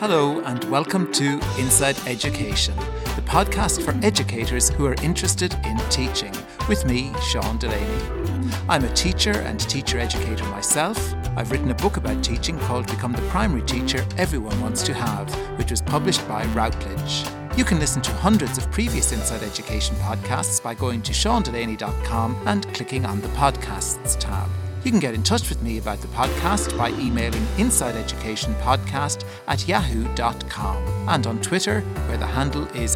Hello and welcome to Inside Education, the podcast for educators who are interested in teaching, with me, Sean Delaney. I'm a teacher and teacher educator myself. I've written a book about teaching called Become the Primary Teacher Everyone Wants to Have, which was published by Routledge. You can listen to hundreds of previous Inside Education podcasts by going to seandelaney.com and clicking on the Podcasts tab. You can get in touch with me about the podcast by emailing insideeducationpodcast@yahoo.com and on Twitter, where the handle is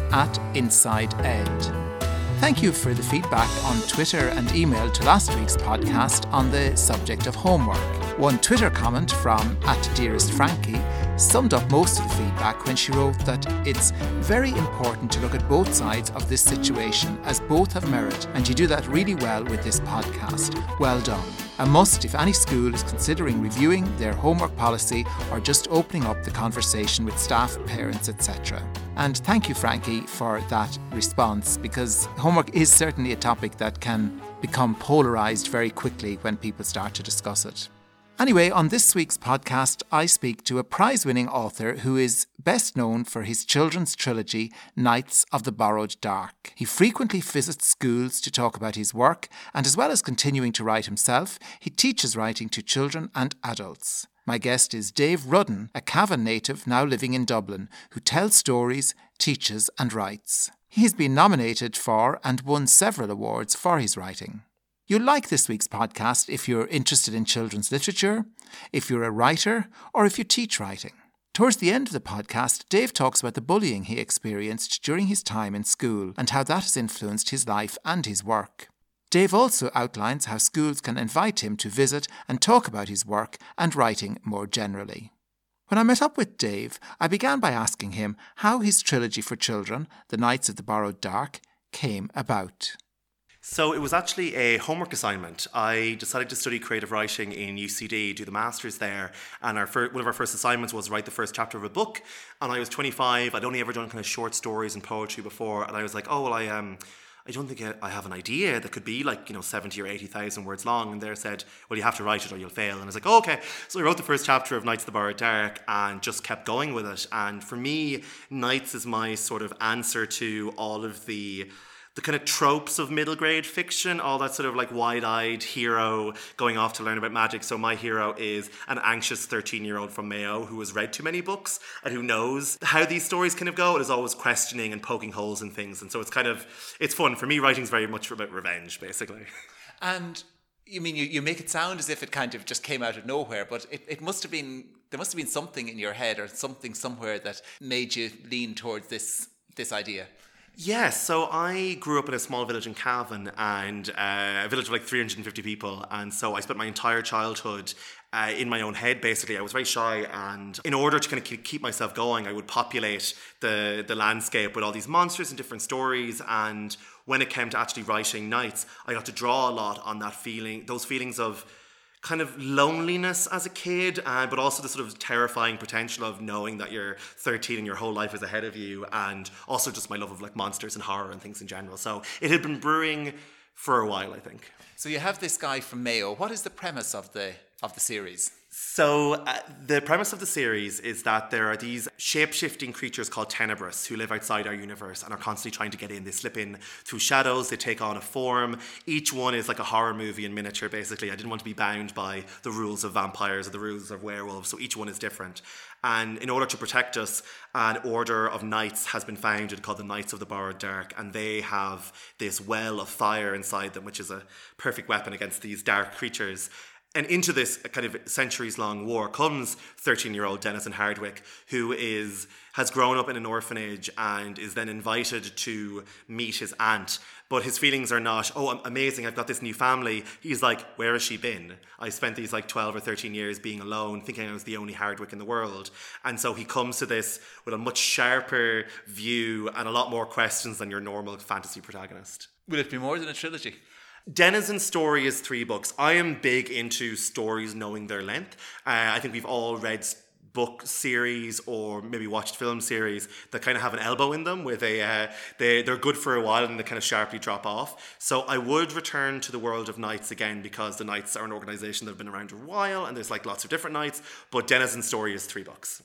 @InsideEd. Thank you for the feedback on Twitter and email to last week's podcast on the subject of homework. One Twitter comment from @DearestFrankie summed up most of the feedback when she wrote that it's very important to look at both sides of this situation as both have merit, and you do that really well with this podcast. Well done. A must if any school is considering reviewing their homework policy or just opening up the conversation with staff, parents, etc. And thank you, Frankie, for that response, because homework is certainly a topic that can become polarised very quickly when people start to discuss it. Anyway, on this week's podcast, I speak to a prize-winning author who is best known for his children's trilogy, Knights of the Borrowed Dark. He frequently visits schools to talk about his work, and as well as continuing to write himself, he teaches writing to children and adults. My guest is Dave Rudden, a Cavan native now living in Dublin, who tells stories, teaches and writes. He has been nominated for and won several awards for his writing. You'll like this week's podcast if you're interested in children's literature, if you're a writer, or if you teach writing. Towards the end of the podcast, Dave talks about the bullying he experienced during his time in school and how that has influenced his life and his work. Dave also outlines how schools can invite him to visit and talk about his work and writing more generally. When I met up with Dave, I began by asking him how his trilogy for children, The Knights of the Borrowed Dark, came about. So it was actually a homework assignment. I decided to study creative writing in UCD, do the master's there, and one of our first assignments was write the first chapter of a book. And I was 25. I'd only ever done kind of short stories and poetry before, and I was like, I don't think I have an idea that could be 70 or 80,000 words long. And they said, well, you have to write it or you'll fail. And I was like, oh, okay. So I wrote the first chapter of Knights of the Borrowed Dark and just kept going with it. And for me, Knights is my sort of answer to all of the kind of tropes of middle grade fiction, all that sort of wide-eyed hero going off to learn about magic. So my hero is an anxious 13-year-old from Mayo who has read too many books and who knows how these stories kind of go and is always questioning and poking holes in things. And so it's fun. For me, writing's very much about revenge, basically. And you mean you make it sound as if it kind of just came out of nowhere, but there must have been something in your head or something somewhere that made you lean towards this idea. Yes, so I grew up in a small village in Cavan, and a village of 350 people, and so I spent my entire childhood in my own head, basically. I was very shy, and in order to kind of keep myself going, I would populate the landscape with all these monsters and different stories, and when it came to actually writing Knights, I got to draw a lot on those feelings of kind of loneliness as a kid, but also the sort of terrifying potential of knowing that you're 13 and your whole life is ahead of you, and also just my love of monsters and horror and things in general. So it had been brewing for a while, I think. So you have this guy from Mayo. What is the premise of the series? So the premise of the series is that there are these shape-shifting creatures called Tenebris who live outside our universe and are constantly trying to get in. They slip in through shadows, they take on a form. Each one is like a horror movie in miniature, basically. I didn't want to be bound by the rules of vampires or the rules of werewolves, so each one is different. And in order to protect us, an order of knights has been founded called the Knights of the Borrowed Dark, and they have this well of fire inside them, which is a perfect weapon against these dark creatures. And into this kind of centuries-long war comes 13-year-old Denison Hardwick, who has grown up in an orphanage and is then invited to meet his aunt. But his feelings are not, oh, amazing, I've got this new family. He's like, where has she been? I spent these 12 or 13 years being alone, thinking I was the only Hardwick in the world. And so he comes to this with a much sharper view and a lot more questions than your normal fantasy protagonist. Will it be more than a trilogy? Denison's story is 3 books. I am big into stories knowing their length. I think we've all read book series or maybe watched film series that kind of have an elbow in them where they're good for a while and they kind of sharply drop off. So I would return to the world of Knights again because the Knights are an organisation that have been around a while and there's lots of different Knights, but Denison's story is 3 books.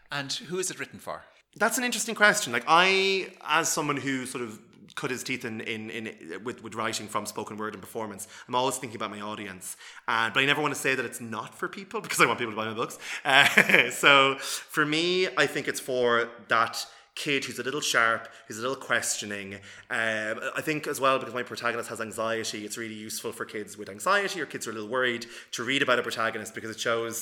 And who is it written for? That's an interesting question. Like, I, as someone who sort of cut his teeth with writing from spoken word and performance, I'm always thinking about my audience. But I never want to say that it's not for people, because I want people to buy my books. So for me, I think it's for that kid who's a little sharp, who's a little questioning. I think as well, because my protagonist has anxiety, it's really useful for kids with anxiety or kids who are a little worried to read about a protagonist, because it shows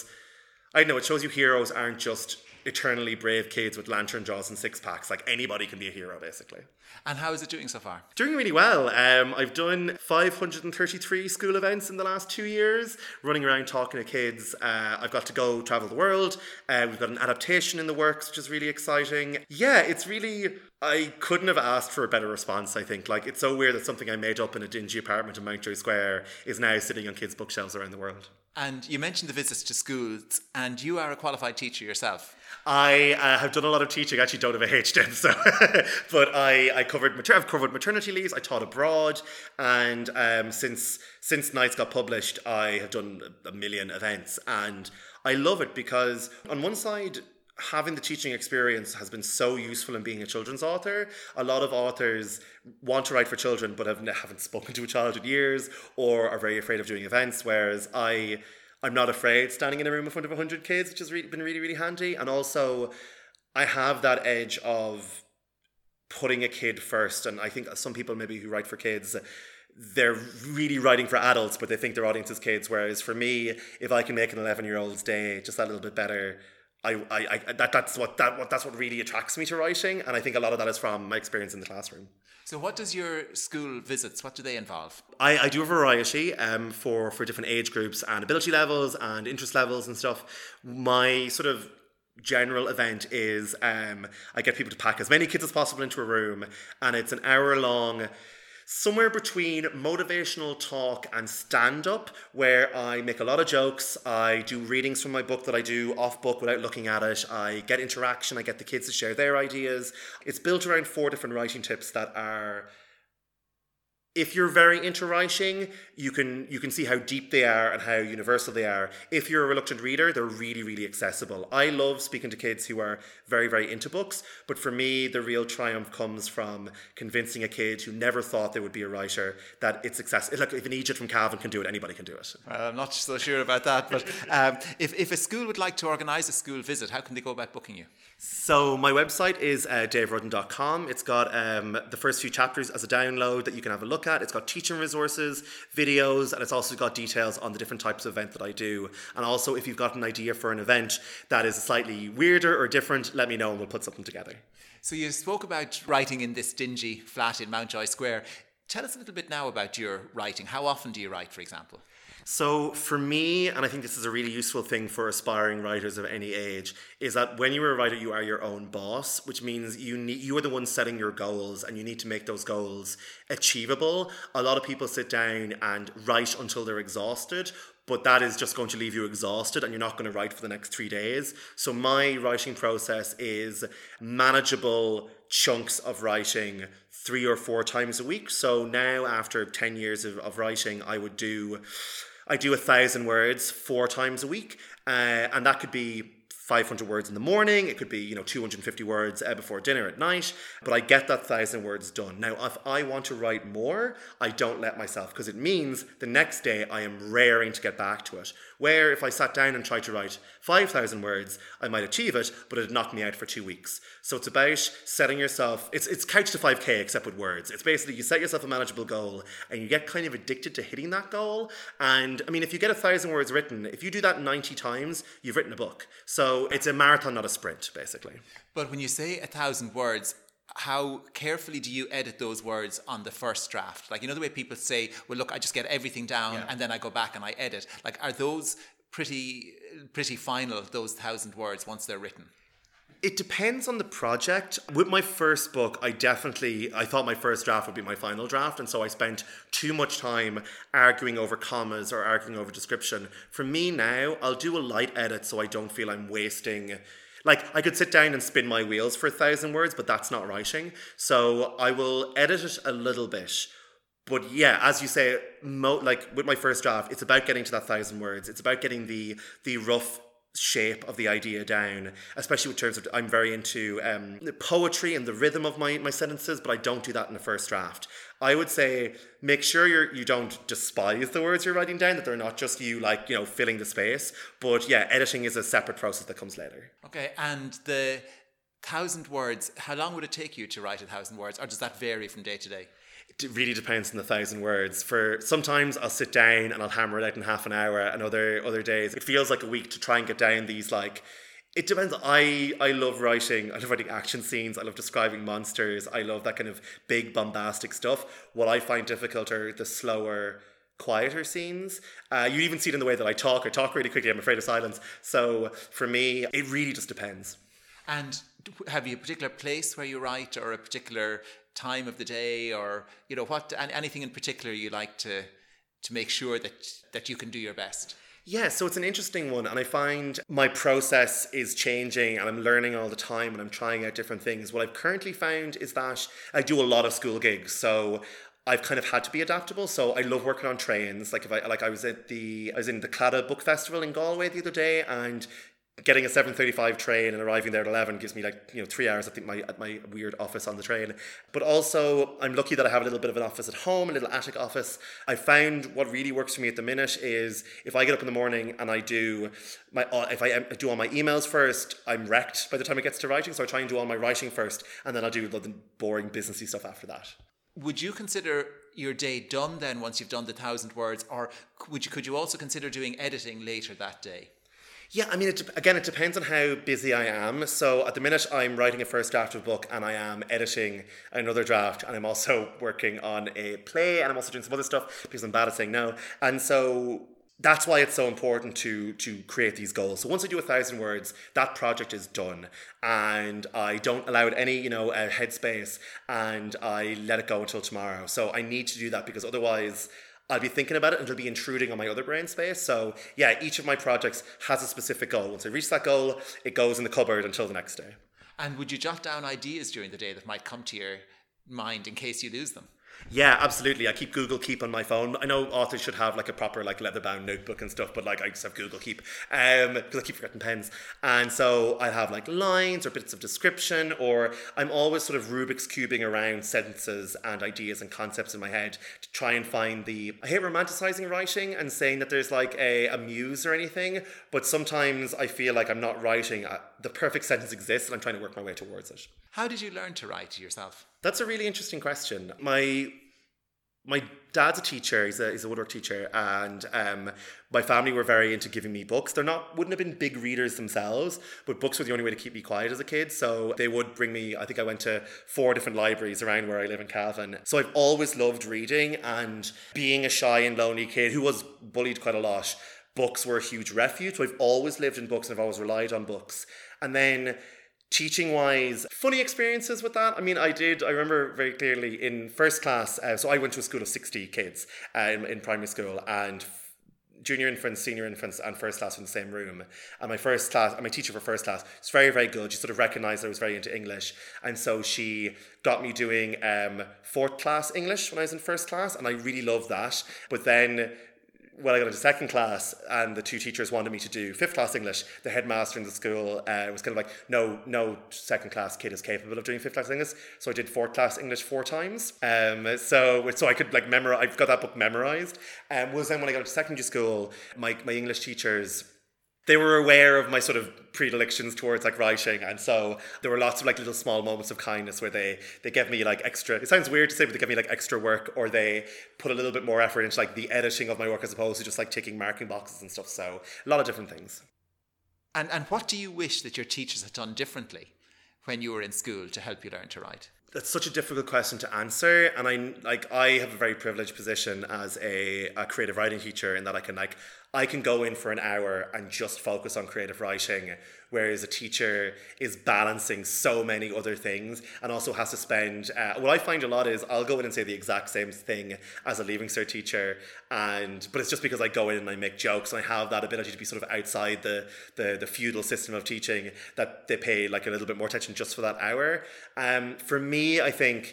you heroes aren't just eternally brave kids with lantern jaws and six packs. Like, anybody can be a hero, basically. And how is it doing so far? Doing really well. I've done 533 school events in the last 2 years, running around talking to kids. I've got to go travel the world. We've got an adaptation in the works, which is really exciting. Yeah, it's really... I couldn't have asked for a better response, I think. Like, it's so weird that something I made up in a dingy apartment in Mountjoy Square is now sitting on kids' bookshelves around the world. And you mentioned the visits to schools, and you are a qualified teacher yourself. I have done a lot of teaching. I actually don't have a HDiv, so but I've covered maternity leaves. I taught abroad, and since Nights got published, I have done a million events, and I love it because on one side, having the teaching experience has been so useful in being a children's author. A lot of authors want to write for children, but haven't spoken to a child in years, or are very afraid of doing events, whereas I'm not afraid standing in a room in front of 100 kids, which has been really, really handy. And also, I have that edge of putting a kid first. And I think some people maybe who write for kids, they're really writing for adults, but they think their audience is kids. Whereas for me, if I can make an 11-year-old's day just that little bit better, that's what really attracts me to writing. And I think a lot of that is from my experience in the classroom. So what does your school visits, what do they involve? I do a variety for different age groups and ability levels and interest levels and stuff. My sort of general event is I get people to pack as many kids as possible into a room, and it's an hour-long, somewhere between motivational talk and stand-up, where I make a lot of jokes. I do readings from my book that I do off book without looking at it. I get interaction. I get the kids to share their ideas. It's built around 4 different writing tips that are... If you're very into writing, you can see how deep they are and how universal they are. If you're a reluctant reader, they're really, really accessible. I love speaking to kids who are very, very into books, but for me, the real triumph comes from convincing a kid who never thought they would be a writer that it's accessible. Like, if an Egypt from Calvin can do it, anybody can do it. I'm not so sure about that, but if a school would like to organise a school visit, how can they go about booking you? So my website is daverudden.com. It's got the first few chapters as a download that you can have a look at. It's got teaching resources, videos, and it's also got details on the different types of event that I do. And also, if you've got an idea for an event that is slightly weirder or different, let me know and we'll put something together. So you spoke about writing in this dingy flat in Mountjoy Square. Tell us a little bit now about your writing. How often do you write, for example? So for me, and I think this is a really useful thing for aspiring writers of any age, is that when you are a writer, you are your own boss, which means you are the one setting your goals, and you need to make those goals achievable. A lot of people sit down and write until they're exhausted, but that is just going to leave you exhausted and you're not going to write for the next 3 days. So my writing process is manageable chunks of writing 3 or 4 times a week. So now, after 10 years of writing, I do 1,000 words 4 times a week, and that could be 500 words in the morning. It could be 250 words before dinner at night. But I get that 1,000 words done. Now, if I want to write more, I don't let myself, because it means the next day I am raring to get back to it. Where if I sat down and tried to write 5,000 words, I might achieve it, but it'd knock me out for 2 weeks. So it's about setting yourself, it's couch to 5K except with words. It's basically you set yourself a manageable goal and you get kind of addicted to hitting that goal. And I mean, if you get 1,000 words written, if you do that 90 times, you've written a book. So it's a marathon, not a sprint, basically. But when you say 1,000 words, how carefully do you edit those words on the first draft? Like, the way people say, well, look, I just get everything down and then I go back and I edit. Like, are those pretty final, those 1,000 words, once they're written? It depends on the project. With my first book, I thought my first draft would be my final draft, and so I spent too much time arguing over commas or arguing over description. For me now, I'll do a light edit so I don't feel I'm wasting... Like, I could sit down and spin my wheels for 1,000 words, but that's not writing. So I will edit it a little bit. But yeah, as you say, like with my first draft, it's about getting to that 1,000 words. It's about getting the rough shape of the idea down, especially with terms of, I'm very into the poetry and the rhythm of my sentences, but I don't do that in the first draft. I would say make sure you don't despise the words you're writing down, that they're not just you filling the space. But yeah, editing is a separate process that comes later. Okay, and the 1,000 words, how long would it take you to write 1,000 words, or does that vary from day to day? It really depends on the 1,000 words. For sometimes I'll sit down and I'll hammer it out in half an hour, and other days it feels like a week to try and get down these it depends. I love writing. I love writing action scenes. I love describing monsters. I love that kind of big bombastic stuff. What I find difficult are the slower, quieter scenes. You even see it in the way that I talk. I talk really quickly. I'm afraid of silence. So for me, it really just depends. And have you a particular place where you write, or a particular time of the day, or anything in particular you like to make sure that you can do your best? Yeah, so it's an interesting one, and I find my process is changing, and I'm learning all the time, and I'm trying out different things. What I've currently found is that I do a lot of school gigs, so I've kind of had to be adaptable. So I love working on trains. I was in the Claddagh Book Festival in Galway the other day, and getting a 7:35 train and arriving there at 11 gives me 3 hours at my weird office on the train. But also, I'm lucky that I have a little bit of an office at home, a little attic office. I found what really works for me at the minute is if I get up in the morning and I do if I do all my emails first, I'm wrecked by the time it gets to writing. So I try and do all my writing first, and then I'll do the boring businessy stuff after that. Would you consider your day done then once you've done the 1,000 words, or could you also consider doing editing later that day? Yeah, I mean, it depends on how busy I am. So at the minute, I'm writing a first draft of a book, and I am editing another draft, and I'm also working on a play, and I'm also doing some other stuff because I'm bad at saying no. And so that's why it's so important to create these goals. So once I do 1,000 words, that project is done, and I don't allow it any headspace, and I let it go until tomorrow. So I need to do that, because otherwise I'll be thinking about it and it'll be intruding on my other brain space. So yeah, each of my projects has a specific goal. Once I reach that goal, it goes in the cupboard until the next day. And would you jot down ideas during the day that might come to your mind in case you lose them? Yeah, absolutely. I keep Google Keep on my phone. I know authors should have a proper leather-bound notebook and stuff, but I just have Google Keep because I keep forgetting pens. And so I have lines or bits of description, or I'm always sort of Rubik's cubing around sentences and ideas and concepts in my head to try and find I hate romanticizing writing and saying that there's a muse or anything, but sometimes I feel like I'm not writing. The perfect sentence exists, and I'm trying to work my way towards it. How did you learn to write yourself? That's a really interesting question. My dad's a teacher. He's a woodwork teacher, and my family were very into giving me books. Wouldn't have been big readers themselves, but books were the only way to keep me quiet as a kid. So they would bring me. I think I went to 4 different libraries around where I live in Cavan. So I've always loved reading, and being a shy and lonely kid who was bullied quite a lot, books were a huge refuge. So I've always lived in books, and I've always relied on books. And then teaching wise, funny experiences with that. I mean, I remember very clearly in first class, so I went to a school of 60 kids in primary school, and junior infants, senior infants, and first class were in the same room. And my teacher for first class was very, very good. She sort of recognised that I was very into English, and so she got me doing 4th class English when I was in first class, and I really loved that. But then when I got into 2nd class and the 2 teachers wanted me to do 5th class English, the headmaster in the school was kind of no 2nd class kid is capable of doing 5th class English. So I did 4th class English 4 times. So I could memorize. I've got that book memorized. Was then when I got into secondary school, my English teachers, they were aware of my sort of predilections towards writing, and so there were lots of little small moments of kindness where they gave me extra. It sounds weird to say, but they gave me extra work, or they put a little bit more effort into the editing of my work as opposed to just ticking marking boxes and stuff. So a lot of different things. And what do you wish that your teachers had done differently when you were in school to help you learn to write? That's such a difficult question to answer, and I have a very privileged position as a creative writing teacher in that I can go in for an hour and just focus on creative writing, whereas a teacher is balancing so many other things and also has to spend what I find a lot is I'll go in and say the exact same thing as a Leaving Cert teacher, but it's just because I go in and I make jokes and I have that ability to be sort of outside the feudal system of teaching that they pay a little bit more attention just for that hour. For me, I think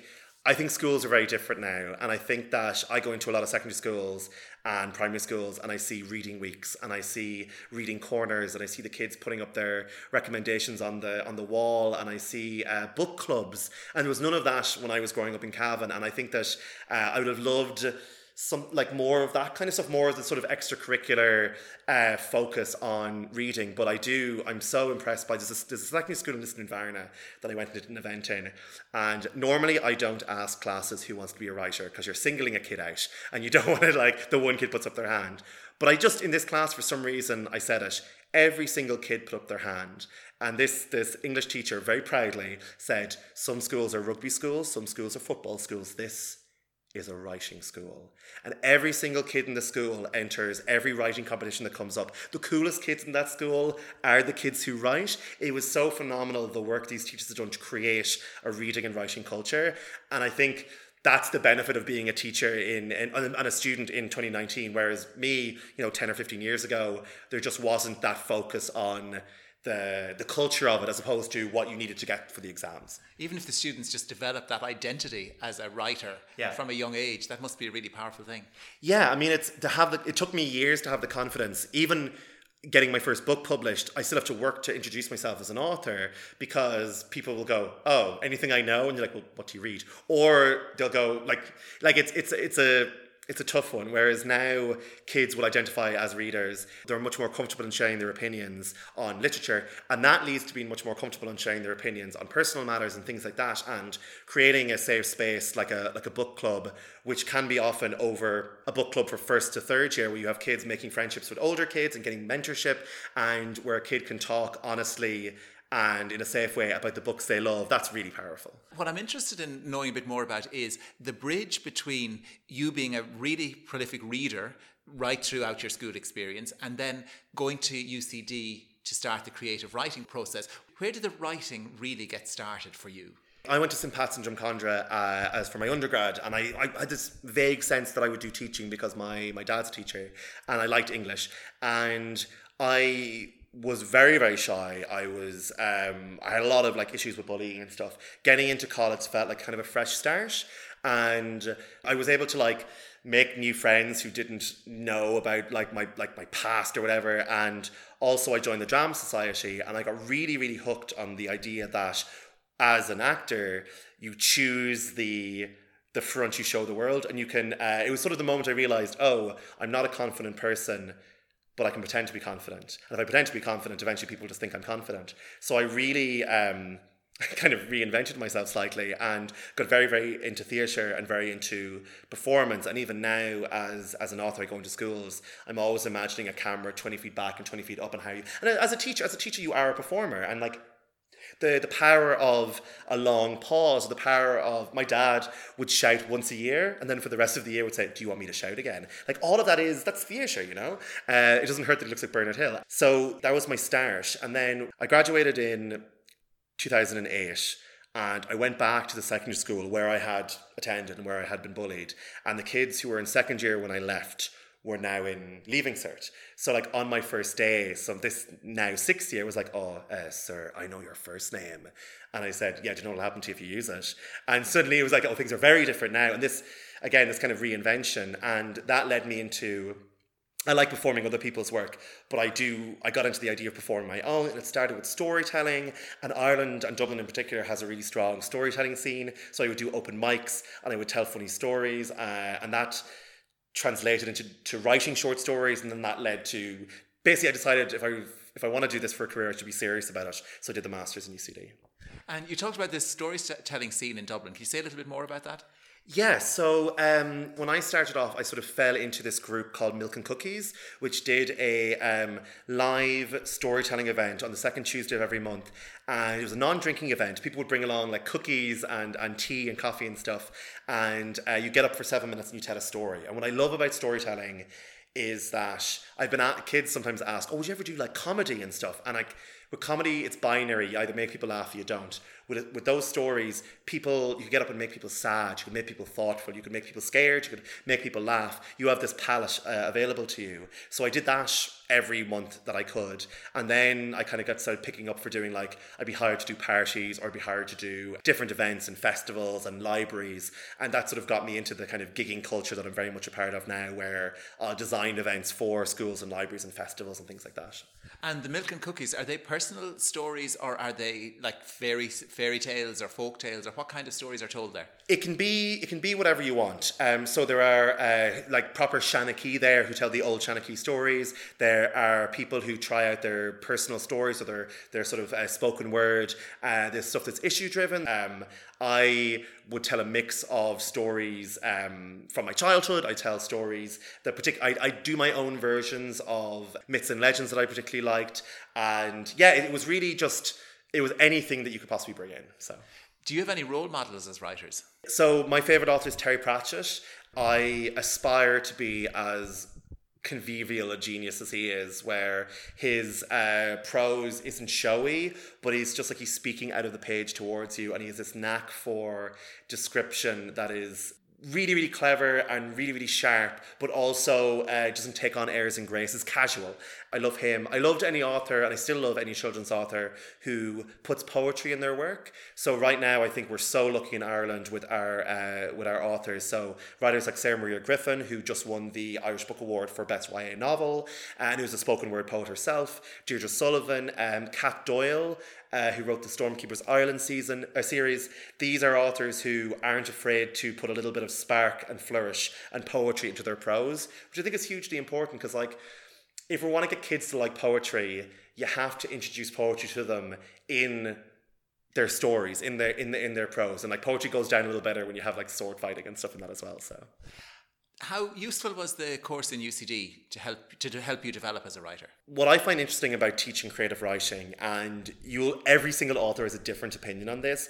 I think schools are very different now, and I think that I go into a lot of secondary schools and primary schools, and I see reading weeks, and I see reading corners, and I see the kids putting up their recommendations on the wall, and I see book clubs, and there was none of that when I was growing up in Cavan, and I think that I would have loved some like more of that kind of stuff, more of the sort of extracurricular focus on reading. But I'm so impressed by there's a secondary school in Liston Varna that I went and did an event in, and normally I don't ask classes who wants to be a writer because you're singling a kid out and you don't want to, like, the one kid puts up their hand. But I just, in this class, for some reason, I said it. Every single kid put up their hand. And this English teacher very proudly said, some schools are rugby schools, some schools are football schools. This is a writing school. And every single kid in the school enters every writing competition that comes up. The coolest kids in that school are the kids who write. It was so phenomenal, the work these teachers have done to create a reading and writing culture. And I think that's the benefit of being a teacher and a student in 2019. Whereas me, 10 or 15 years ago, there just wasn't that focus on the culture of it as opposed to what you needed to get for the exams. Even if the students just develop that identity as a writer from a young age, that must be a really powerful thing. Yeah, I mean, it took me years to have the confidence. Even getting my first book published, I still have to work to introduce myself as an author, because people will go, "Oh, anything I know?" And you're like, "Well, what do you read?" Or they'll go like it's a tough one. Whereas now kids will identify as readers. They're much more comfortable in sharing their opinions on literature, and that leads to being much more comfortable in sharing their opinions on personal matters and things like that, and creating a safe space like a book club, which can be often over a book club for first to third year, where you have kids making friendships with older kids and getting mentorship, and where a kid can talk honestly and in a safe way about the books they love. That's really powerful. What I'm interested in knowing a bit more about is the bridge between you being a really prolific reader right throughout your school experience and then going to UCD to start the creative writing process. Where did the writing really get started for you? I went to St. Pat's in Drumcondra as for my undergrad, and I had this vague sense that I would do teaching because my dad's a teacher and I liked English, and I was very, very shy. I had a lot of issues with bullying and stuff. Getting into college felt like kind of a fresh start, and I was able to make new friends who didn't know about my past or whatever. And also I joined the Drama Society, and I got really, really hooked on the idea that as an actor you choose the front you show the world, and you can it was sort of the moment I realized, oh, I'm not a confident person, but I can pretend to be confident. And if I pretend to be confident, eventually people just think I'm confident. So I really kind of reinvented myself slightly and got very, very into theatre and very into performance. And even now, as an author, I go into schools, I'm always imagining a camera 20 feet back and 20 feet up, and how you... And as a teacher, you are a performer. And the power of a long pause, the power of... My dad would shout once a year, and then for the rest of the year would say, "Do you want me to shout again?" All of that's theatre, It doesn't hurt that it looks like Bernard Hill. So that was my start. And then I graduated in 2008, and I went back to the secondary school where I had attended and where I had been bullied. And the kids who were in second year when I left were now in Leaving Cert. So on my first day, so this now sixth year was "Sir, I know your first name." And I said, "Yeah, do you know what will happen to you if you use it?" And suddenly it was "Oh, things are very different now." And this kind of reinvention. And that led me into... I like performing other people's work, but I got into the idea of performing my own, and it started with storytelling. And Ireland, and Dublin in particular, has a really strong storytelling scene. So I would do open mics and I would tell funny stories, and that translated into writing short stories, and then that led to... Basically, I decided if I want to do this for a career, I should be serious about it. So I did the Masters in UCD. And you talked about this storytelling scene in Dublin. Can you say a little bit more about that? Yeah, so when I started off, I sort of fell into this group called Milk and Cookies, which did a live storytelling event on the second Tuesday of every month. And it was a non-drinking event. People would bring along cookies and tea and coffee and stuff. And you get up for 7 minutes and you tell a story. And what I love about storytelling is that kids sometimes ask, "Oh, would you ever do comedy and stuff?" And with comedy, it's binary. You either make people laugh or you don't. with those stories, you could get up and make people sad, you could make people thoughtful, you could make people scared, you could make people laugh. You have this palette available to you. So I did that every month that I could. And then I kind of got started picking up for doing, like, I'd be hired to do parties, or I'd be hired to do different events and festivals and libraries. And that sort of got me into the kind of gigging culture that I'm very much a part of now, where I'll design events for schools and libraries and festivals and things like that. And the Milk and Cookies, are they personal stories, or are they like fairy tales or folk tales, or what kind of stories are told there? It can be whatever you want. So there are like proper Shanachie there who tell the old Shanachie stories. There are people who try out their personal stories, or their sort of spoken word. There's stuff that's issue driven. I would tell a mix of stories from my childhood. I tell stories that I do my own versions of myths and legends that I particularly liked. And yeah, it was really just, it was anything that you could possibly bring in. So, do you have any role models as writers? So my favourite author is Terry Pratchett. I aspire to be as convivial a genius as he is, where his prose isn't showy, but he's just like, he's speaking out of the page towards you, and he has this knack for description that is really, really clever and really, really sharp, but also doesn't take on airs and graces, casual. I love him. I loved any author, and I still love any children's author who puts poetry in their work. So right now, I think we're so lucky in Ireland with our authors. So writers like Sarah Maria Griffin, who just won the Irish Book Award for Best YA Novel, and who's a spoken word poet herself. Deirdre Sullivan, Cat Doyle, who wrote the Stormkeepers Ireland series. These are authors who aren't afraid to put a little bit of spark and flourish and poetry into their prose, which I think is hugely important, because, like, if we want to get kids to like poetry, you have to introduce poetry to them in their stories, in their prose. And like, poetry goes down a little better when you have like sword fighting and stuff in that as well. So, how useful was the course in UCD to help you develop as a writer? What I find interesting about teaching creative writing, and every single author has a different opinion on this,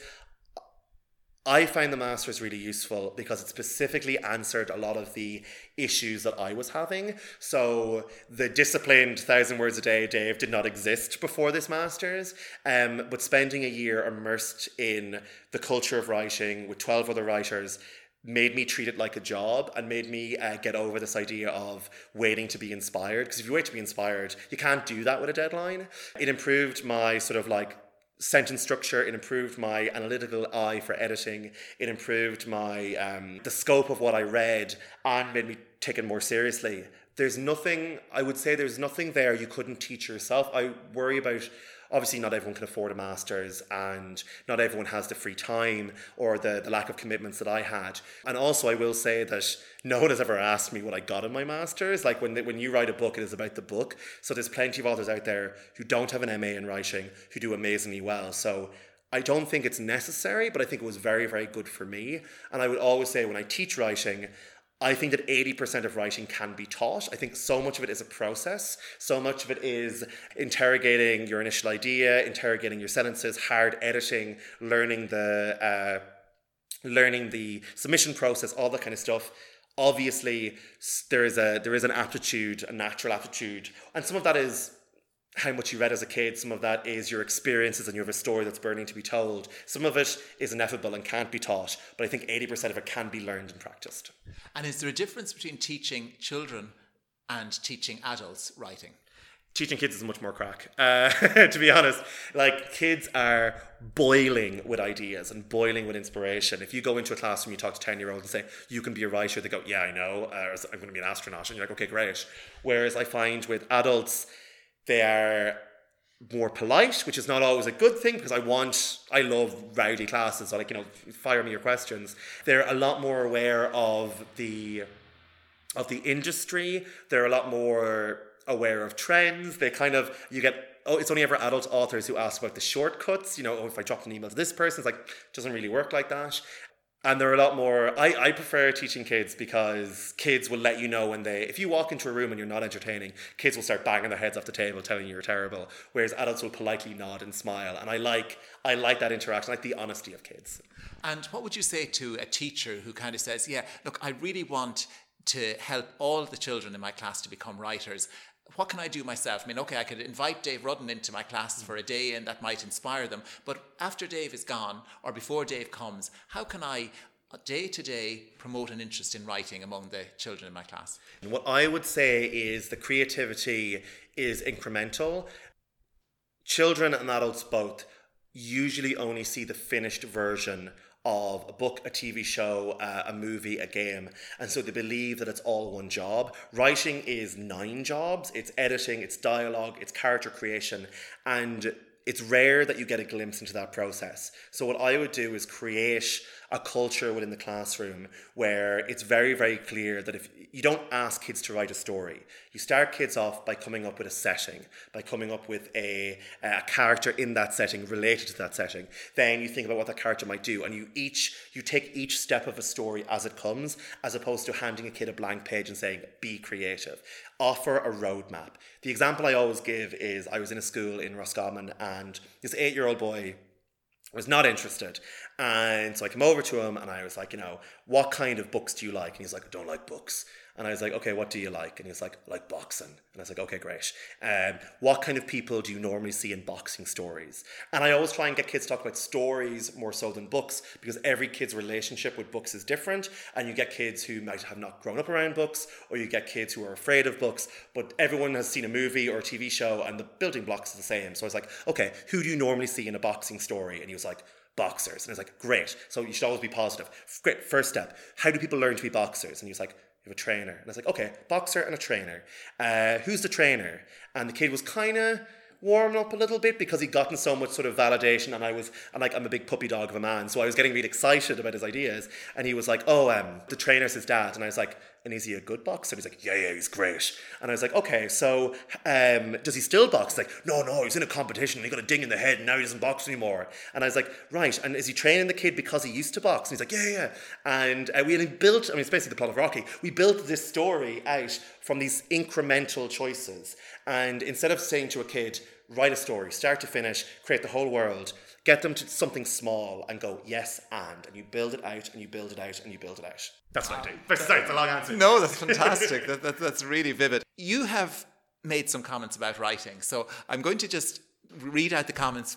I find the Masters really useful because it specifically answered a lot of the issues that I was having. So the disciplined 1,000 words a day, Dave, did not exist before this Masters. But spending a year immersed in the culture of writing with 12 other writers made me treat it like a job, and made me get over this idea of waiting to be inspired. Because if you wait to be inspired, you can't do that with a deadline. It improved my sort of like sentence structure, it improved my analytical eye for editing, it improved my the scope of what I read, and made me take it more seriously. There's nothing there you couldn't teach yourself. I worry about, obviously not everyone can afford a master's, and not everyone has the free time or the lack of commitments that I had. And also I will say that no one has ever asked me what I got in my master's. Like when you write a book, it is about the book. So there's plenty of authors out there who don't have an MA in writing who do amazingly well. So I don't think it's necessary, but I think it was very, very good for me. And I would always say, when I teach writing, I think that 80% of writing can be taught. I think so much of it is a process. So much of it is interrogating your initial idea, interrogating your sentences, hard editing, learning the submission process, all that kind of stuff. Obviously, there is an aptitude, a natural aptitude, and some of that is how much you read as a kid. Some of that is your experiences, and you have a story that's burning to be told. Some of it is ineffable and can't be taught, but I think 80% of it can be learned and practiced. And is there a difference between teaching children and teaching adults writing? Teaching kids is much more crack, to be honest. Like, kids are boiling with ideas and boiling with inspiration. If you go into a classroom, you talk to 10-year-olds and say, you can be a writer, they go, yeah, I know, or I'm going to be an astronaut. And you're like, okay, great. Whereas I find with adults, they are more polite, which is not always a good thing, because I love rowdy classes. So, like, fire me your questions. They're a lot more aware of the industry. They're a lot more aware of trends. They kind of, it's only ever adult authors who ask about the shortcuts. If I dropped an email to this person, it's like, it doesn't really work like that. And they're a lot more, I prefer teaching kids, because kids will let you know if you walk into a room and you're not entertaining, kids will start banging their heads off the table telling you you're terrible, whereas adults will politely nod and smile. And I like that interaction, I like the honesty of kids. And what would you say to a teacher who kind of says, yeah, look, I really want to help all the children in my class to become writers, what can I do myself? I mean, okay, I could invite Dave Rudden into my classes for a day and that might inspire them. But after Dave is gone or before Dave comes, how can I day to day promote an interest in writing among the children in my class? And what I would say is the creativity is incremental. Children and adults both usually only see the finished version of a book, a TV show, a movie, a game. And so they believe that it's all one job. Writing is 9 jobs. It's editing, it's dialogue, it's character creation. And it's rare that you get a glimpse into that process. So what I would do is create a culture within the classroom where it's very, very clear that if you don't ask kids to write a story, you start kids off by coming up with a setting, by coming up with a character in that setting related to that setting. Then you think about what that character might do, and you take each step of a story as it comes, as opposed to handing a kid a blank page and saying, be creative. Offer a roadmap. The example I always give is I was in a school in Roscommon and this 8-year-old boy was not interested. And so I came over to him and I was like, what kind of books do you like? And he's like, I don't like books. And I was like, okay, what do you like? And he was like, I like boxing. And I was like, okay, great. What kind of people do you normally see in boxing stories? And I always try and get kids to talk about stories more so than books, because every kid's relationship with books is different. And you get kids who might have not grown up around books, or you get kids who are afraid of books, but everyone has seen a movie or a TV show and the building blocks are the same. So I was like, okay, who do you normally see in a boxing story? And he was like, boxers. And I was like, great. So you should always be positive. Great. First step. How do people learn to be boxers? And he was like, you have a trainer. And I was like, okay, boxer and a trainer. Who's the trainer? And the kid was kind of warming up a little bit because he'd gotten so much sort of validation, and I'm a big puppy dog of a man, so I was getting really excited about his ideas. And he was like, the trainer's his dad. And I was like, and is he a good boxer? And he's like, yeah, he's great. And I was like, okay, so does he still box? He's like, no, he's in a competition and he got a ding in the head and now he doesn't box anymore. And I was like, right, and is he training the kid because he used to box? And he's like, yeah. And we had built, it's basically the plot of Rocky. We built this story out from these incremental choices. And instead of saying to a kid, write a story, start to finish, create the whole world, get them to something small and go, yes, and you build it out and you build it out and you build it out. That's what I do. Sorry, it's a long answer. No, that's fantastic. That's really vivid. You have made some comments about writing, so I'm going to just read the comments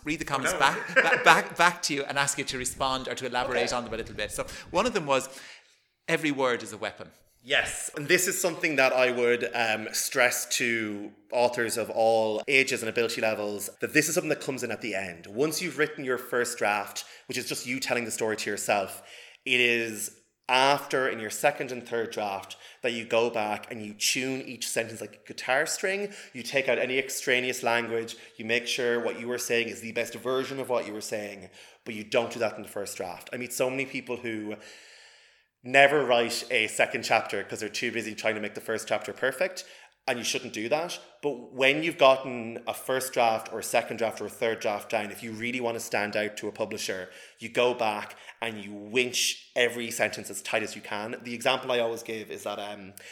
back to you and ask you to respond or to elaborate on them a little bit. So one of them was, every word is a weapon. Yes, and this is something that I would stress to authors of all ages and ability levels, that this is something that comes in at the end. Once you've written your first draft, which is just you telling the story to yourself, it is after, in your second and third draft, that you go back and you tune each sentence like a guitar string. You take out any extraneous language, you make sure what you were saying is the best version of what you were saying, but you don't do that in the first draft. I meet so many people who never write a second chapter because they're too busy trying to make the first chapter perfect, and you shouldn't do that. But when you've gotten a first draft or a second draft or a third draft down, if you really want to stand out to a publisher, you go back and you winch every sentence as tight as you can. The example I always give is that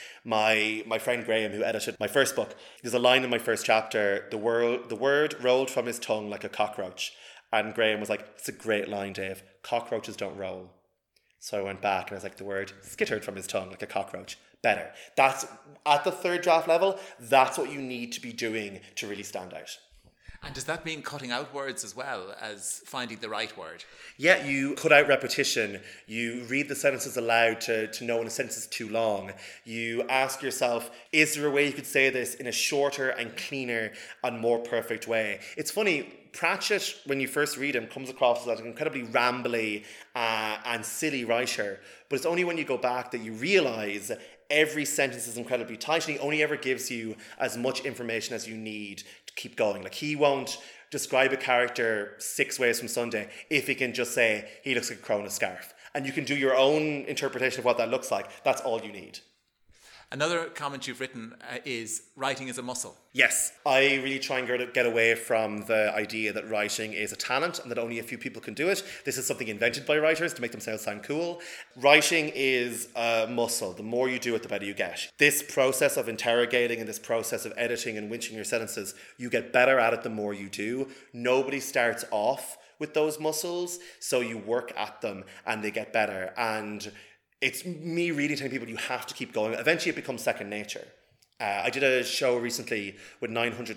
my friend Graham, who edited my first book, there's a line in my first chapter, the word rolled from his tongue like a cockroach. And Graham was like, it's a great line, Dave. Cockroaches don't roll. So I went back and I was like, the word skittered from his tongue like a cockroach. Better. That's at the third draft level, that's what you need to be doing to really stand out. And does that mean cutting out words as well as finding the right word? Yeah, you cut out repetition. You read the sentences aloud to know when a sentence is too long. You ask yourself, is there a way you could say this in a shorter and cleaner and more perfect way? It's funny, Pratchett, when you first read him, comes across as an incredibly rambly and silly writer. But it's only when you go back that you realise every sentence is incredibly tight, and he only ever gives you as much information as you need to keep going. Like, he won't describe a character 6 ways from Sunday if he can just say he looks like a crow in a scarf. And you can do your own interpretation of what that looks like. That's all you need. Another comment you've written is writing is a muscle. Yes, I really try and get away from the idea that writing is a talent and that only a few people can do it. This is something invented by writers to make themselves sound cool. Writing is a muscle. The more you do it, the better you get. This process of interrogating and this process of editing and winching your sentences, you get better at it the more you do. Nobody starts off with those muscles, so you work at them and they get better. And it's me really telling people you have to keep going. Eventually it becomes second nature. I did a show recently with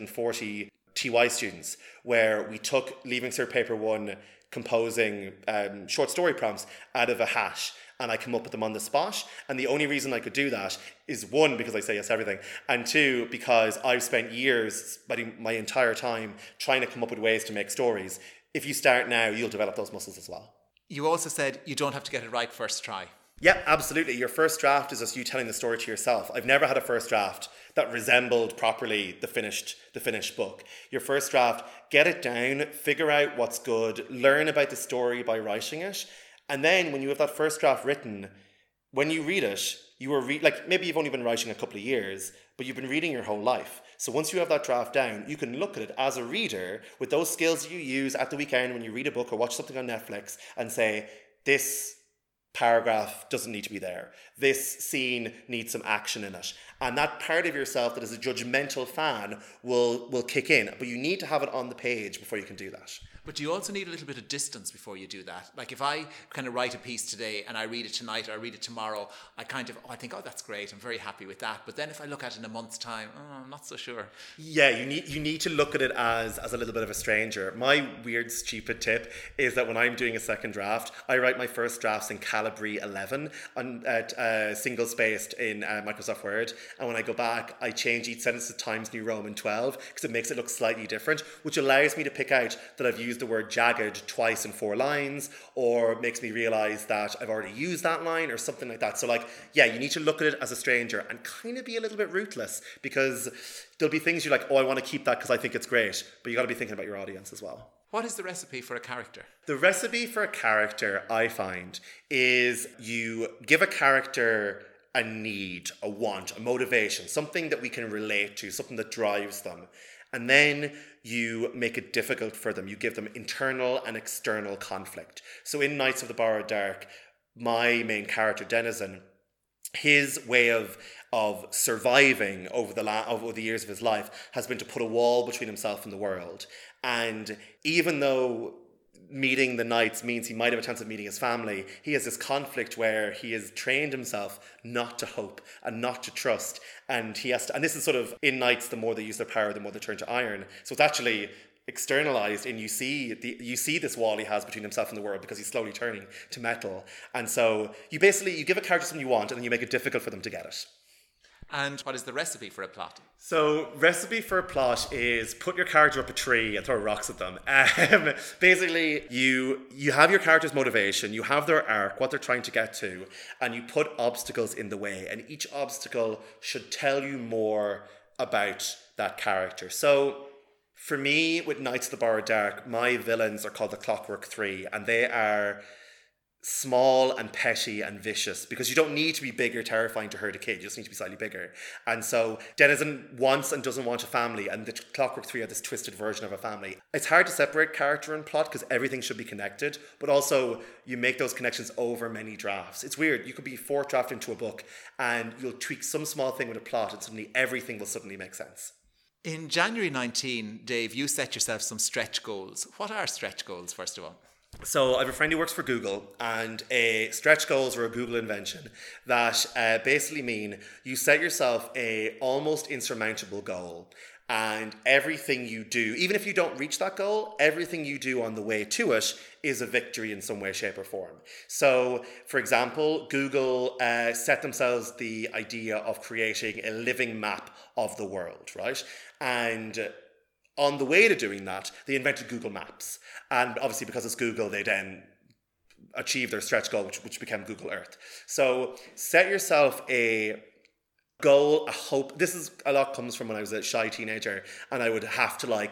940 TY students where we took Leaving Cert Paper 1 composing short story prompts out of a hat, and I come up with them on the spot. And the only reason I could do that is, one, because I say yes to everything, and two, because I've spent years, spending my entire time, trying to come up with ways to make stories. If you start now, you'll develop those muscles as well. You also said you don't have to get it right first try. Yeah, absolutely. Your first draft is just you telling the story to yourself. I've never had a first draft that resembled properly the finished book. Your first draft, get it down, figure out what's good, learn about the story by writing it. And then when you have that first draft written, when you read it, you were maybe you've only been writing a couple of years, but you've been reading your whole life. So once you have that draft down, you can look at it as a reader with those skills you use at the weekend when you read a book or watch something on Netflix and say, this paragraph doesn't need to be there. This scene needs some action in it. And that part of yourself that is a judgmental fan will kick in. But you need to have it on the page before you can do that. But do you also need a little bit of distance before you do that? Like if I kind of write a piece today and I read it tonight or I read it tomorrow, I think, that's great. I'm very happy with that. But then if I look at it in a month's time, I'm not so sure. Yeah, you need to look at it as a little bit of a stranger. My weird, stupid tip is that when I'm doing a second draft, I write my first drafts in Calibri 11 single-spaced in Microsoft Word. And when I go back, I change each sentence to Times New Roman 12 because it makes it look slightly different, which allows me to pick out that I've used the word jagged twice in 4 lines, or makes me realize that I've already used that line or something like that. So you need to look at it as a stranger and kind of be a little bit ruthless, because there'll be things you're like, I want to keep that because I think it's great, but you got to be thinking about your audience as well. What is the recipe for a character? The recipe for a character, I find, is you give a character a need, a want, a motivation, something that we can relate to, something that drives them. And then you make it difficult for them. You give them internal and external conflict. So in Knights of the Borrowed Dark, my main character, Denizen, his way of surviving over the years of his life has been to put a wall between himself and the world. And even though meeting the knights means he might have a chance of meeting his family, he has this conflict where he has trained himself not to hope and not to trust, and he has to, and this is sort of in knights, the more they use their power, the more they turn to iron. So it's actually externalized, and you see this wall he has between himself and the world because he's slowly turning to metal. And so you give a character something you want, and then you make it difficult for them to get it. And what is the recipe for a plot? So, recipe for a plot is put your character up a tree and throw rocks at them. Basically, you have your character's motivation, you have their arc, what they're trying to get to, and you put obstacles in the way. And each obstacle should tell you more about that character. So, for me, with Knights of the Borrowed Dark, my villains are called the Clockwork Three, and they are small and petty and vicious, because you don't need to be big or terrifying to hurt a kid, you just need to be slightly bigger. And so Denizen wants and doesn't want a family, and the Clockwork Three are this twisted version of a family. It's hard to separate character and plot because everything should be connected, but also you make those connections over many drafts. It's weird, you could be 4th draft into a book and you'll tweak some small thing with a plot and suddenly everything will suddenly make sense. In January 19, Dave, you set yourself some stretch goals. What are stretch goals, first of all? So I have a friend who works for Google, and stretch goals are a Google invention that basically mean you set yourself a almost insurmountable goal, and everything you do, even if you don't reach that goal, everything you do on the way to it is a victory in some way, shape or form. So, for example, Google set themselves the idea of creating a living map of the world, right? And on the way to doing that, they invented Google Maps. And obviously, because it's Google, they then achieved their stretch goal, which became Google Earth. So set yourself a goal, a hope. A lot comes from when I was a shy teenager, and I would have to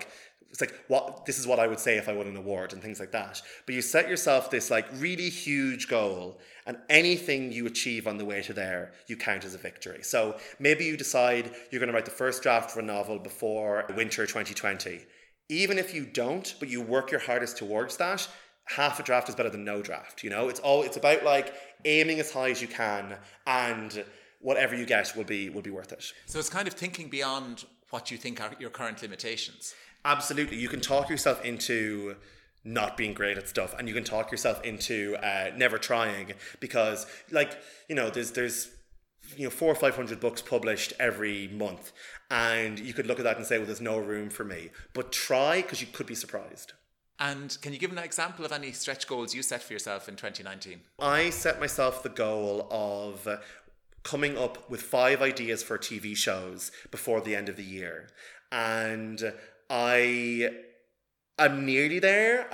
this is what I would say if I won an award and things like that. But you set yourself this really huge goal, and anything you achieve on the way to there, you count as a victory. So maybe you decide you're going to write the first draft for a novel before winter 2020. Even if you don't, but you work your hardest towards that, half a draft is better than no draft. It's about aiming as high as you can, and whatever you get will be worth it. So it's kind of thinking beyond what you think are your current limitations. Absolutely. You can talk yourself into not being great at stuff, and you can talk yourself into never trying, because there's 400 or 500 books published every month. And you could look at that and say, well, there's no room for me. But try, because you could be surprised. And can you give an example of any stretch goals you set for yourself in 2019? I set myself the goal of coming up with 5 ideas for TV shows before the end of the year. And I'm nearly there.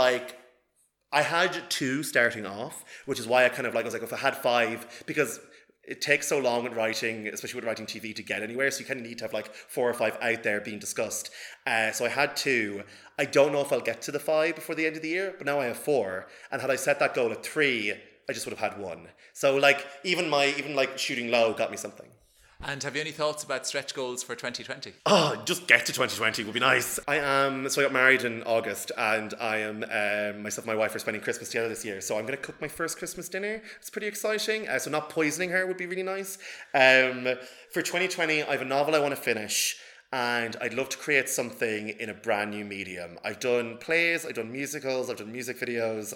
I had 2 starting off, which is why I was like, if I had 5, because it takes so long with writing, especially with writing TV, to get anywhere. So you kind of need to have 4 or 5 out there being discussed. So I had 2. I don't know if I'll get to the 5 before the end of the year, but now I have 4. And had I set that goal at 3, I just would have had 1. So even shooting low got me something. And have you any thoughts about stretch goals for 2020? Oh, just get to 2020 would be nice. So I got married in August, and I am, myself and my wife are spending Christmas together this year. So I'm going to cook my first Christmas dinner. It's pretty exciting. So not poisoning her would be really nice. For 2020, I have a novel I want to finish, and I'd love to create something in a brand new medium. I've done plays, I've done musicals, I've done music videos,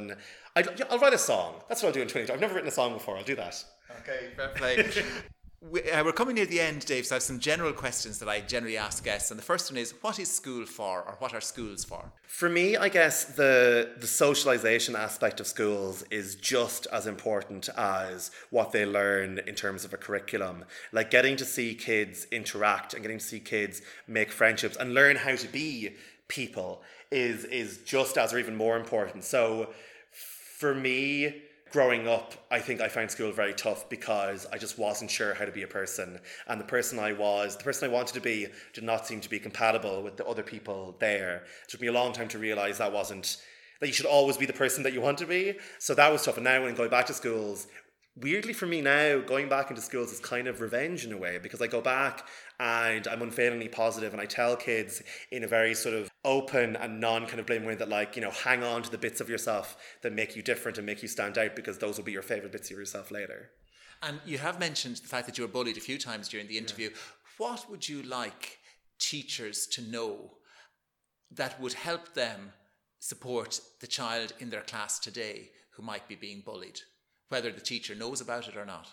I'll write a song. That's what I'll do in 2020. I've never written a song before. I'll do that. Okay, fair play. We're coming near the end, Dave, so I have some general questions that I generally ask guests. And the first one is, what is school for, or what are schools for? For me, I guess the socialisation aspect of schools is just as important as what they learn in terms of a curriculum. Like getting to see kids interact and getting to see kids make friendships and learn how to be people is just as or even more important. So for me, growing up, I think I found school very tough because I just wasn't sure how to be a person. And the person I wanted to be, did not seem to be compatible with the other people there. It took me a long time to realise that you should always be the person that you want to be. So that was tough. And now when going back to schools, weirdly for me now, going back into schools is kind of revenge in a way, because I go back and I'm unfailingly positive and I tell kids in a very sort of open and non kind of blame way that hang on to the bits of yourself that make you different and make you stand out, because those will be your favourite bits of yourself later. And you have mentioned the fact that you were bullied a few times during the interview. Yeah. What would you like teachers to know that would help them support the child in their class today who might be being bullied, whether the teacher knows about it or not?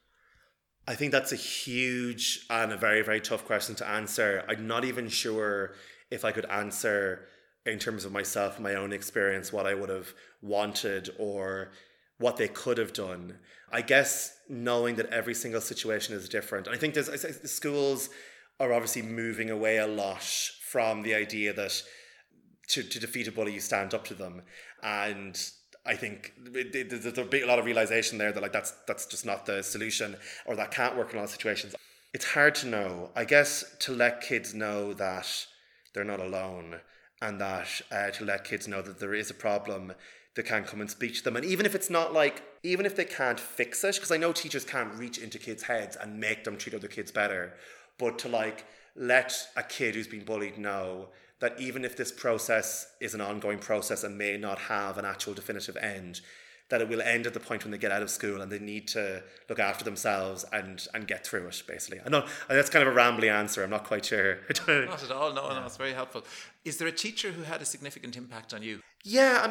I think that's a huge and a very, very tough question to answer. I'm not even sure if I could answer in terms of myself and my own experience what I would have wanted or what they could have done. I guess knowing that every single situation is different. And I think schools are obviously moving away a lot from the idea that to defeat a bully, you stand up to them. And I think there's a lot of realization there that that's just not the solution, or that can't work in a lot of situations. It's hard to know. I guess to let kids know that they're not alone, and that to let kids know that there is a problem, they can come and speak to them. And even if it's not even if they can't fix it, because I know teachers can't reach into kids' heads and make them treat other kids better, but to let a kid who's been bullied know that even if this process is an ongoing process and may not have an actual definitive end, that it will end at the point when they get out of school and they need to look after themselves and get through it, basically. I know that's kind of a rambly answer. I'm not quite sure. Not at all. No, it's very helpful. Is there a teacher who had a significant impact on you? Yeah,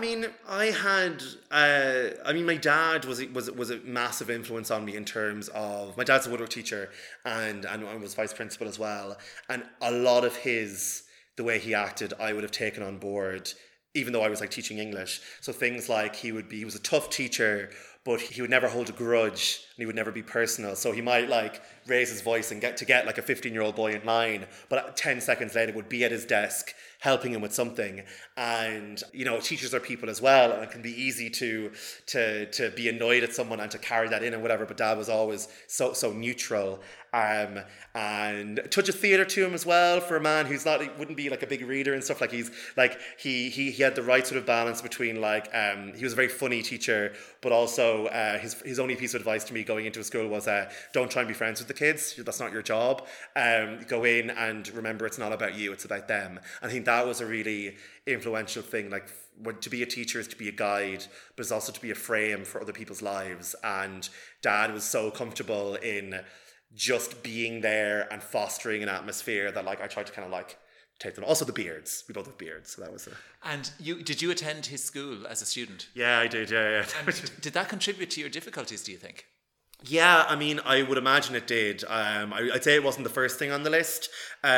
my dad was a massive influence on me in terms of, my dad's a woodwork teacher and was vice principal as well. And a lot of the way he acted, I would have taken on board, even though I was teaching English. So things like he was a tough teacher, but he would never hold a grudge and he would never be personal. So he might raise his voice and get a 15-year-old boy in line, but 10 seconds later would be at his desk helping him with something. And teachers are people as well, and it can be easy to be annoyed at someone and to carry that in and whatever, but Dad was always so neutral. And a touch of theatre to him as well, for a man he wouldn't be a big reader and stuff. He had the right sort of balance between he was a very funny teacher, but also his only piece of advice to me going into a school was don't try and be friends with the kids. That's not your job. Go in and remember it's not about you, it's about them. And I think that was a really influential thing. To be a teacher is to be a guide, but it's also to be a frame for other people's lives. And Dad was so comfortable in just being there and fostering an atmosphere that I tried to kind of take them. Also the beards. We both have beards, so that was And did you attend his school as a student? Yeah, I did, yeah. And did that contribute to your difficulties, do you think? Yeah, I mean, I would imagine it did. I'd say it wasn't the first thing on the list.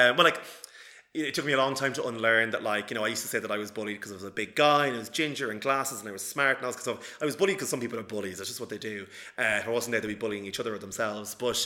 It took me a long time to unlearn that, like, you know, I used to say that I was bullied because I was a big guy and I was ginger and glasses and I was smart and all this stuff. I was bullied because some people are bullies. That's just what they do. If I wasn't there, they'd be bullying each other or themselves. But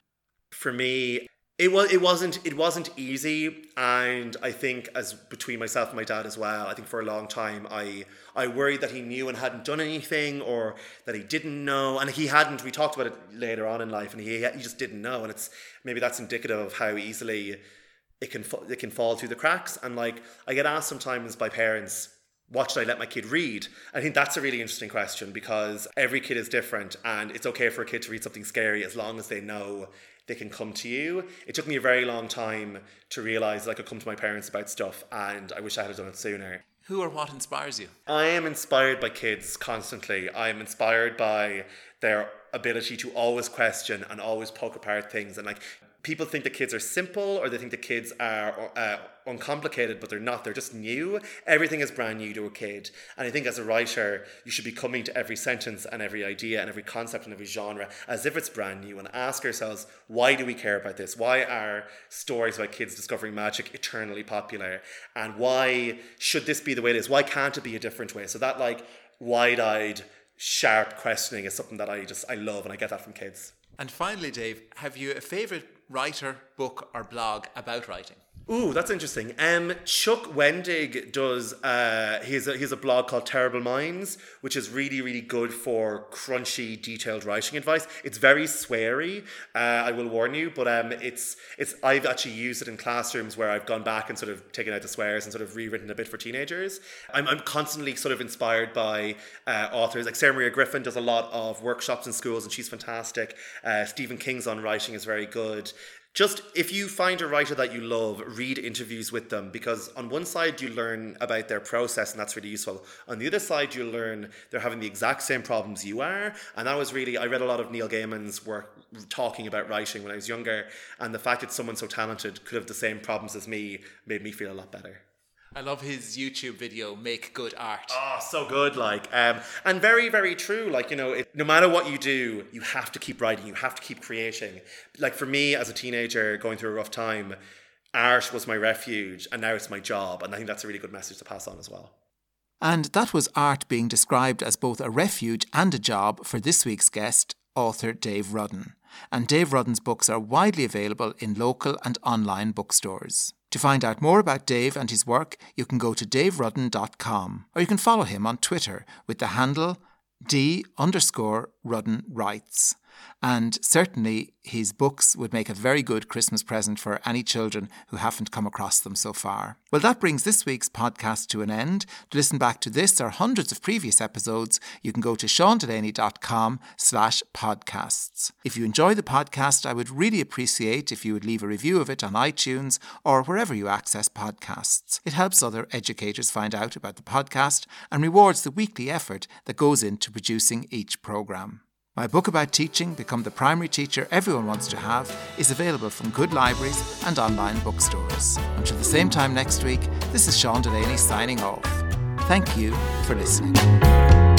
for me, it wasn't easy, and I think, as between myself and my dad as well, I think for a long time I worried that he knew and hadn't done anything, or that he didn't know, and he hadn't. We talked about it later on in life, and he just didn't know, and maybe that's indicative of how easily it can fall through the cracks. And like, I get asked sometimes by parents, what should I let my kid read? I think that's a really interesting question, because every kid is different, and it's okay for a kid to read something scary as long as they know they can come to you. It took me a very long time to realise that I could come to my parents about stuff, and I wish I had done it sooner. Who or what inspires you? I am inspired by kids constantly. I am inspired by their ability to always question and always poke apart things. And like, people think the kids are simple, or they think the kids are uncomplicated, but they're not. They're just new. Everything is brand new to a kid. And I think as a writer, you should be coming to every sentence and every idea and every concept and every genre as if it's brand new, and ask ourselves, why do we care about this? Why are stories about kids discovering magic eternally popular? And why should this be the way it is? Why can't it be a different way? So that, like, wide-eyed, sharp questioning is something that I love, and I get that from kids. And finally, Dave, have you a favourite writer, book or blog about writing? Ooh, that's interesting. Chuck Wendig does, he has a blog called Terrible Minds, which is really, really good for crunchy, detailed writing advice. It's very sweary, I will warn you, but I've actually used it in classrooms where I've gone back and sort of taken out the swears and sort of rewritten a bit for teenagers. I'm constantly sort of inspired by authors. Like Sarah Maria Griffin does a lot of workshops in schools, and she's fantastic. Stephen King's on writing is very good. Just, if you find a writer that you love, read interviews with them, because on one side you learn about their process, and that's really useful. On the other side, you learn they're having the exact same problems you are. And that was really, I read a lot of Neil Gaiman's work talking about writing when I was younger, and the fact that someone so talented could have the same problems as me made me feel a lot better. I love his YouTube video, Make Good Art. Oh, so good, like, and very, very true. Like, you know, no matter what you do, you have to keep writing, you have to keep creating. Like, for me as a teenager going through a rough time, art was my refuge, and now it's my job. And I think that's a really good message to pass on as well. And that was art being described as both a refuge and a job for this week's guest, author Dave Rudden. And Dave Rudden's books are widely available in local and online bookstores. To find out more about Dave and his work, you can go to daverudden.com, or you can follow him on Twitter with the handle D_RuddenWrites. And certainly his books would make a very good Christmas present for any children who haven't come across them so far. Well, that brings this week's podcast to an end. To listen back to this or hundreds of previous episodes, you can go to seandelaney.com/podcasts. If you enjoy the podcast, I would really appreciate if you would leave a review of it on iTunes or wherever you access podcasts. It helps other educators find out about the podcast and rewards the weekly effort that goes into producing each programme. My book about teaching, Become the Primary Teacher Everyone Wants to Have, is available from good libraries and online bookstores. Until the same time next week, this is Sean Delaney signing off. Thank you for listening.